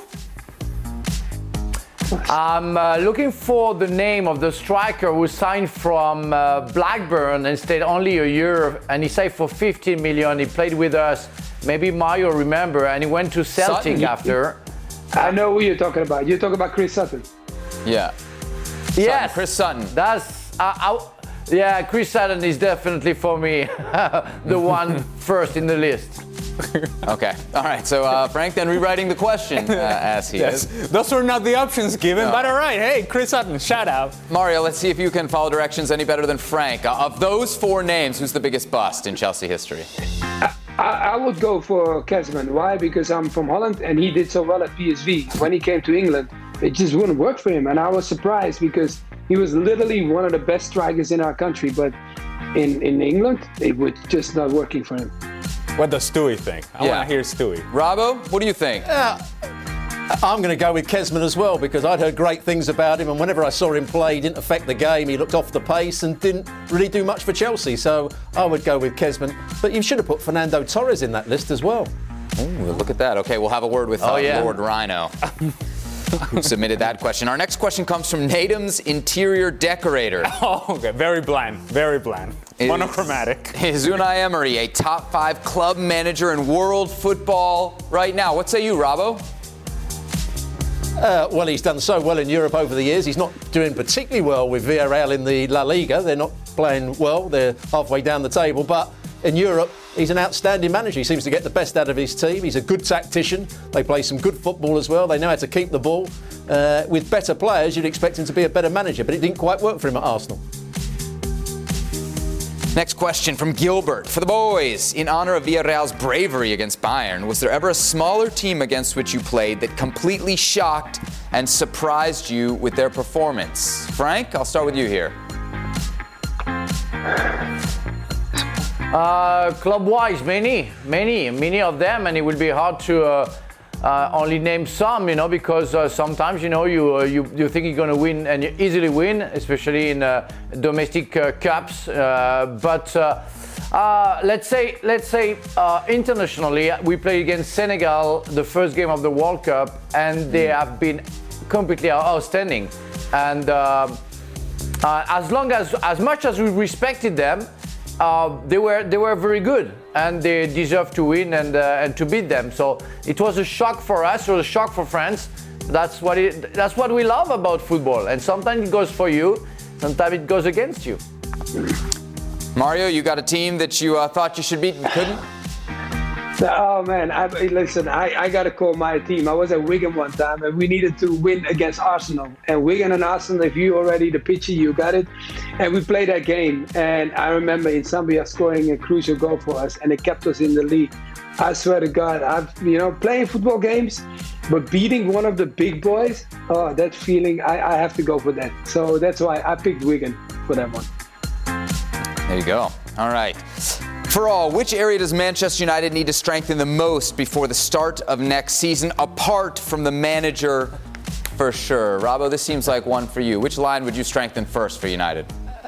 I'm looking for the name of the striker who signed from Blackburn and stayed only a year, and he signed for 15 million. He played with us. Maybe Mario remember, and he went to Celtic after. I know who you're talking about. You're talking about Chris Sutton. Yeah. Yes. Chris Sutton. That's yeah. Chris Sutton is definitely for me the one first in the list. Okay. All right. So, Frank, then rewriting the question as he is. Those were not the options given, but all right. Hey, Chris Sutton, shout out. Mario, let's see if you can follow directions any better than Frank. Of those four names, who's the biggest bust in Chelsea history? I would go for Kezman. Why? Because I'm from Holland, and he did so well at PSV. When he came to England, it just wouldn't work for him. And I was surprised because he was literally one of the best strikers in our country. But in England, it was just not working for him. What does Stewie think? I want to hear Stewie. Robbo, what do you think? I'm going to go with Kezman as well, because I'd heard great things about him, and whenever I saw him play, he didn't affect the game. He looked off the pace and didn't really do much for Chelsea. So I would go with Kezman. But you should have put Fernando Torres in that list as well. Ooh, look at that. Okay, we'll have a word with Lord Rhino, who submitted that question. Our next question comes from Natum's interior decorator. Oh, okay. Very bland. Very bland. Monochromatic. Is Unai Emery a top 5 club manager in world football right now? What say you, Robbo? Well, he's done so well in Europe over the years. He's not doing particularly well with Villarreal in the La Liga. They're not playing well. They're halfway down the table. But in Europe, he's an outstanding manager. He seems to get the best out of his team. He's a good tactician. They play some good football as well. They know how to keep the ball. With better players, you'd expect him to be a better manager, but it didn't quite work for him at Arsenal. Next question from Gilbert. For the boys, in honor of Villarreal's bravery against Bayern, was there ever a smaller team against which you played that completely shocked and surprised you with their performance? Frank, I'll start with you here. Club-wise, many of them, and it will be hard to only name some, because sometimes, you think you're going to win and you easily win, especially in domestic cups. But let's say internationally, we played against Senegal the first game of the World Cup, and they have been completely outstanding. And as much as we respected them, they were very good, and they deserved to win and to beat them. So it was a shock for us, it was a shock for France. That's what we love about football. And sometimes it goes for you, sometimes it goes against you. Mario, you got a team that you thought you should beat and couldn't? Oh man, I gotta call my team. I was at Wigan one time and we needed to win against Arsenal. And Wigan and Arsenal, if you already the picture, you got it. And we played that game. And I remember Insambia scoring a crucial goal for us, and it kept us in the league. I swear to God, playing football games, but beating one of the big boys, that feeling, I have to go for that. So that's why I picked Wigan for that one. There you go. All right. For all, which area does Manchester United need to strengthen the most before the start of next season, apart from the manager for sure? Robbo, this seems like one for you. Which line would you strengthen first for United?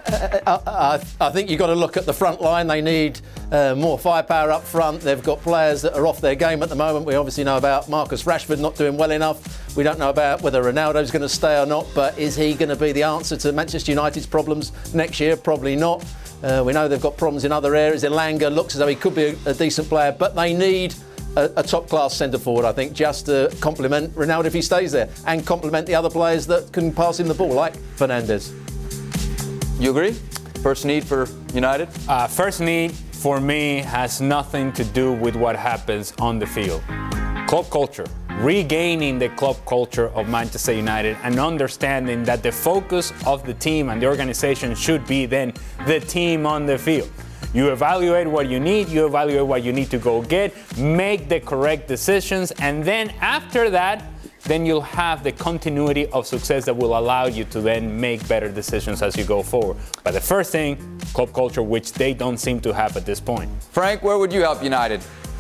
I think you've got to look at the front line. They need more firepower up front. They've got players that are off their game at the moment. We obviously know about Marcus Rashford not doing well enough. We don't know about whether Ronaldo's going to stay or not, but is he going to be the answer to Manchester United's problems next year? Probably not. We know they've got problems in other areas. Elanga looks as though he could be a decent player, but they need a top-class centre-forward, I think, just to complement Ronaldo if he stays there, and complement the other players that can pass him the ball, like Fernandes. You agree? First need for United? First need for me has nothing to do with what happens on the field. Club culture. Regaining the club culture of Manchester United and understanding that the focus of the team and the organization should be then the team on the field. You evaluate what you need, you evaluate what you need to go get, make the correct decisions, and then after that, then you'll have the continuity of success that will allow you to then make better decisions as you go forward. But the first thing, club culture, which they don't seem to have at this point. Frank, where would you help United?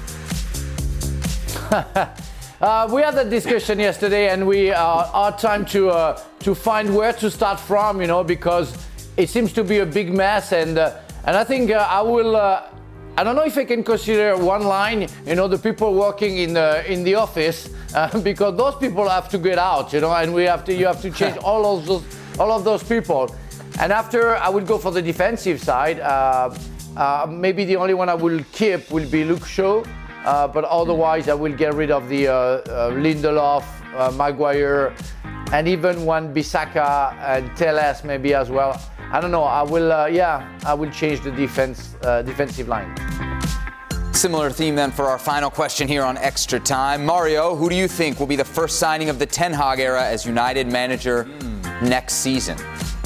We had a discussion yesterday, and we are trying to find where to start from, because it seems to be a big mess, and I think I will. I don't know if I can consider one line, the people working in the office, because those people have to get out, and you have to change all of those people. And after, I would go for the defensive side. Maybe the only one I will keep will be Luke Shaw. But otherwise, I will get rid of the Lindelof, Maguire, and even one Bissaka and Telles maybe as well. I don't know. I will change the defensive line. Similar theme then for our final question here on Extra Time. Mario, who do you think will be the first signing of the Ten Hag era as United manager next season?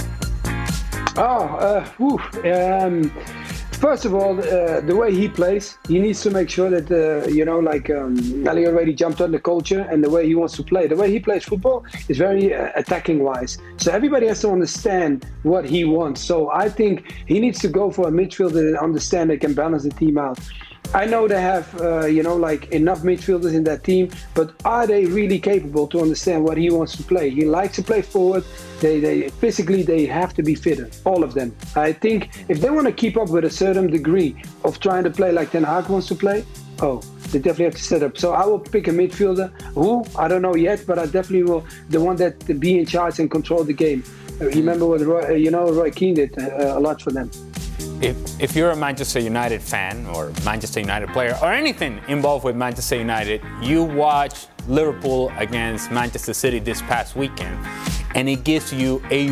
First of all, the way he plays, he needs to make sure that, Ali already jumped on the culture and the way he wants to play. The way he plays football is very attacking-wise. So everybody has to understand what he wants. So I think he needs to go for a midfielder that understands that can balance the team out. I know they have, enough midfielders in that team, but are they really capable to understand what he wants to play? He likes to play forward. They physically, they have to be fitter, all of them. I think if they want to keep up with a certain degree of trying to play like Ten Hag wants to play, they definitely have to set up. So I will pick a midfielder. Who? I don't know yet, but I definitely will. The one that be in charge and control the game. Remember what Roy Keane did a lot for them. If you're a Manchester United fan or Manchester United player or anything involved with Manchester United, you watch Liverpool against Manchester City this past weekend, and it gives you a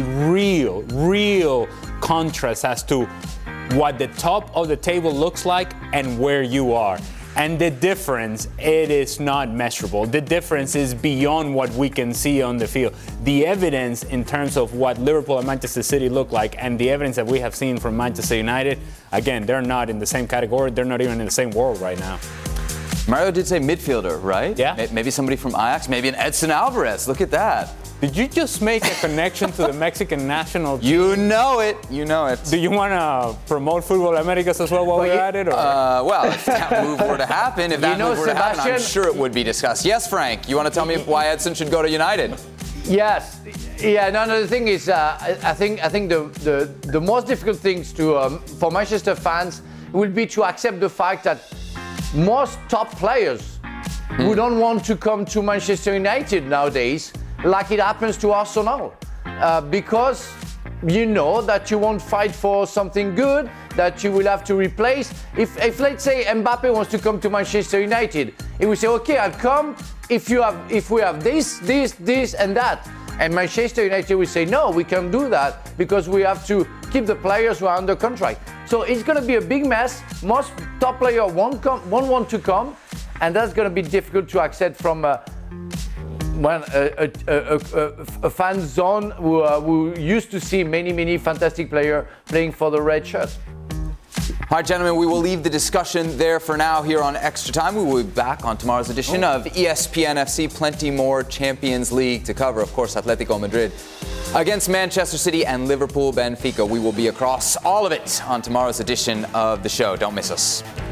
real contrast as to what the top of the table looks like and where you are. And the difference, it is not measurable. The difference is beyond what we can see on the field. The evidence in terms of what Liverpool and Manchester City look like and the evidence that we have seen from Manchester United, again, they're not in the same category. They're not even in the same world right now. Mario did say midfielder, right? Yeah. Maybe somebody from Ajax, maybe an Edson Alvarez. Look at that. Did you just make a connection to the Mexican national team? You know it. Do you want to promote Football Americas as well while we're at it? Or? Well, if that move were to happen, I'm sure it would be discussed. Yes, Frank, you want to tell me why Edson should go to United? Yes. Yeah, no, the thing is, I think the most difficult things for Manchester fans will be to accept the fact that most top players who don't want to come to Manchester United nowadays, like it happens to Arsenal, because you know that you won't fight for something good, that you will have to replace. If let's say Mbappe wants to come to Manchester United, he will say, okay, I'll come if we have this, and that. And Manchester United will say, no, we can't do that because we have to keep the players who are under contract. So it's going to be a big mess. Most top players won't want to come, and that's going to be difficult to accept from a fan zone who used to see many fantastic players playing for the red shirt. All right, gentlemen, we will leave the discussion there for now here on Extra Time. We will be back on tomorrow's edition of ESPN FC. Plenty more Champions League to cover. Of course, Atletico Madrid against Manchester City and Liverpool Benfica. We will be across all of it on tomorrow's edition of the show. Don't miss us.